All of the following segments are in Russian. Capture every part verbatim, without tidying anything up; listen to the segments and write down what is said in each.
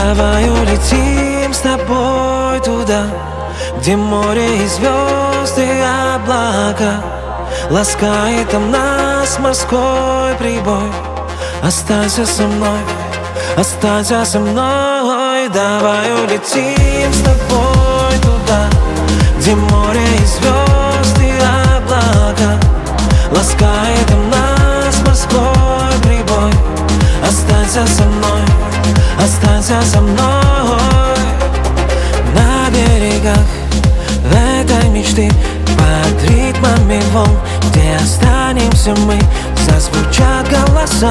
Давай улетим с тобой туда, где море и звезды, и облака. Ласкает там нас морской прибой. Останься со мной, останься со мной. Давай улетим с тобой туда, где море и звезды, и облака. Ласкает там нас морской прибой. Останься со мной, останься со мной. На берегах этой мечты, под ритмами волн, где останемся мы, зазвучат голоса.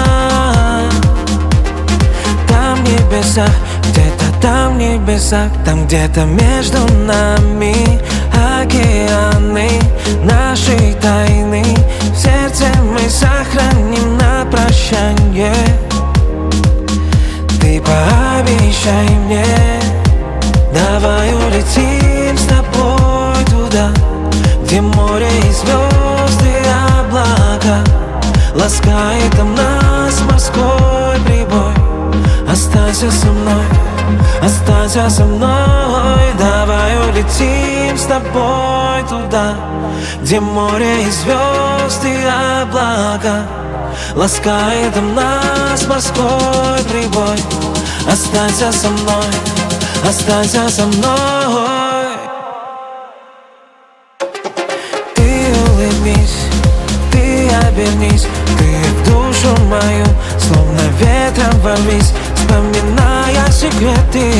Там в небесах, где-то там в небесах, там где-то между нами океаны нашей тайны. В сердце мы сохраним на прощанье. Ты пообещай мне. Давай улетим с тобой туда, где море и звезды, и облака. Ласкает там нас морской прибой. Останься со мной, останься со мной. Давай улетим с тобой туда, где море и звезды, и облака. Ласкает там нас морской прибой. Останься со мной, останься со мной. Ты улыбнись, ты обернись, ты в душу мою словно ветром ворвись, вспоминая секреты,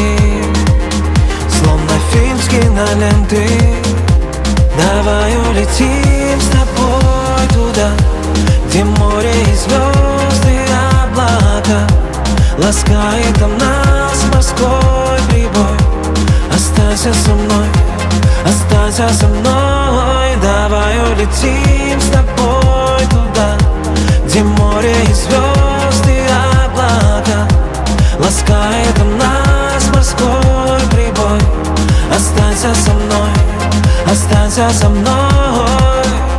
словно фильм с киноленты. Давай улетим с тобой туда, где море и звезды, и облака. Ласкает там нас морской прибой. Останься со мной, останься со мной. Давай улетим с тобой туда, где море и звезды, и облака. Ласкает там нас морской прибой. Останься со мной, останься со мной.